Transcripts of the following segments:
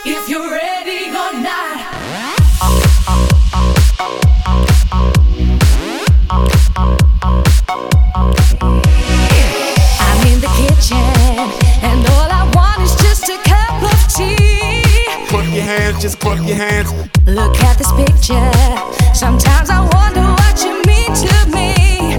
If you're ready or not. I'm in the kitchen, and all I want is just a cup of tea. Clap your hands, just clap your hands. Look at this picture. Sometimes I wonder what you mean to me.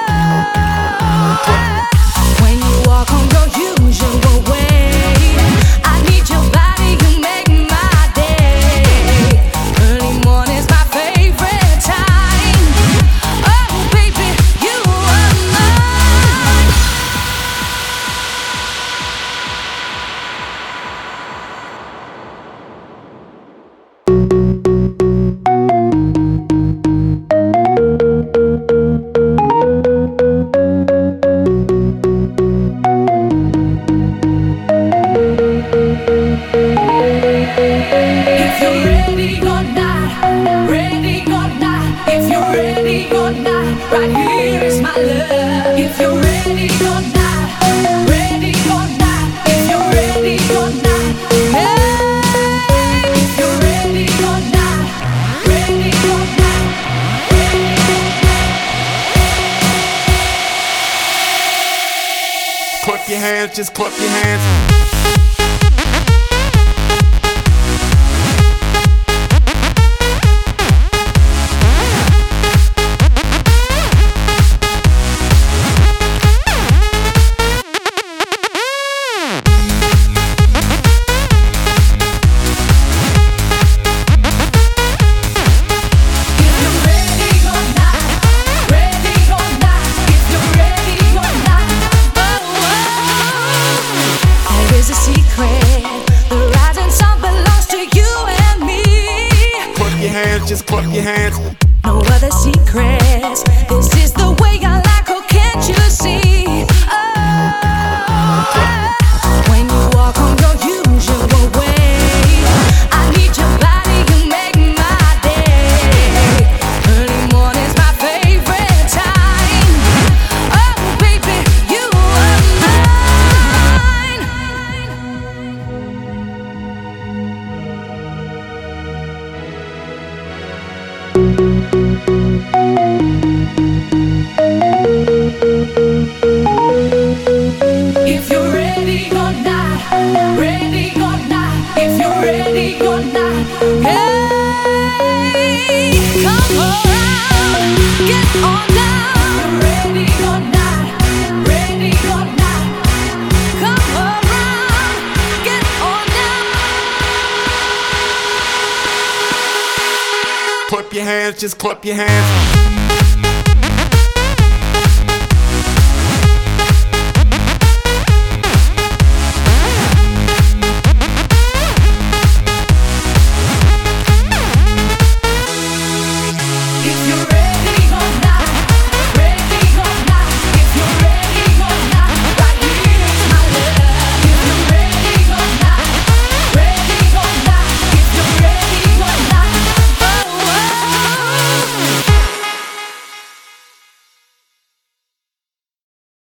Oh, when you walk on your usual way, I need your body, you make my day. Early morning's my favorite time. Oh, baby, you are mine. If you're ready or not, ready or not. If you're ready or not, right here is my love. If you're ready or not, ready or not. If you're ready or not, hey. If you're ready or not, ready or not, Clap your hands, just clap your hands. a secret. The rising sun belongs to you and me. Clap your hands, just clap your hands. No other secrets. This is the way I like. Oh, can't you see? Oh, when you walk on your usual way, I need your body. You make my day. Early morning's my favorite time. Oh, baby, you are mine. If you're ready or not, ready or not. If you're ready or not, hey, come around, get on down. Ready or not, ready or not. Come around, get on down. Clap your hands, just clap your hands.